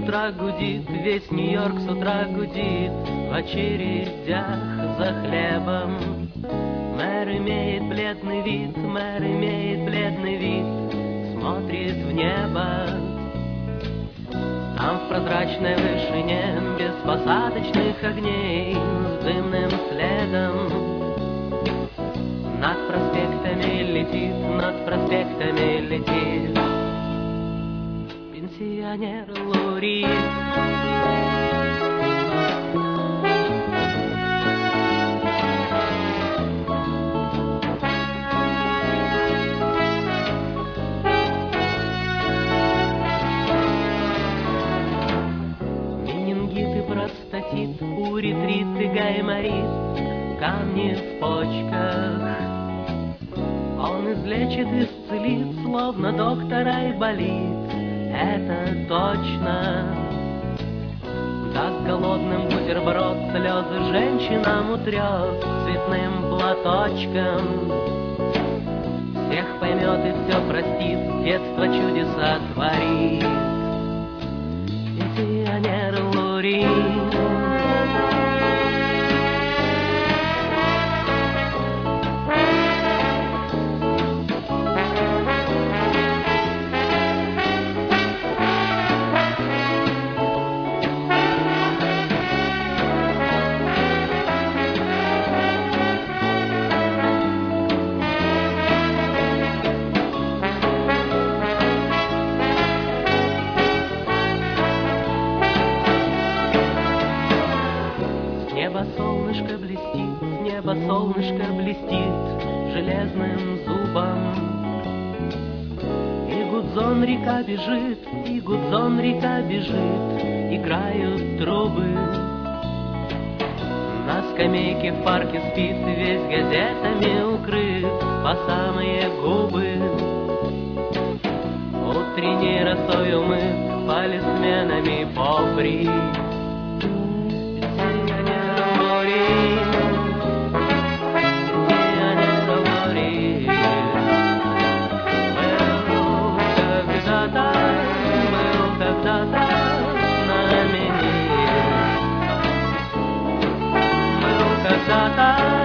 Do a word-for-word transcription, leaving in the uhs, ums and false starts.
утра гудит, весь Нью-Йорк с утра гудит в очередях за хлебом. Мэр имеет бледный вид, мэр имеет бледный вид, смотрит в небо. Там в прозрачной вышине, без посадочных огней, с дымным следом. Над проспектами летит, над проспектами летит пенсионер Лури. Менингит и простатит, уретрит и гайморит, камни в почках. Он излечит, исцелит, словно доктор Айболит, это точно. Даст голодным бутерброд, слезы женщинам утрет цветным платочком. Всех поймет и все простит, детство чудеса творит пенсионер Лури. Солнышко блестит, с неба солнышко блестит железным зубом. И Гудзон река бежит, и Гудзон река бежит, играют трубы. На скамейке в парке спит, весь газетами укрыт по самые губы. Утренней росой умыт, полисменами побрит. Когда-то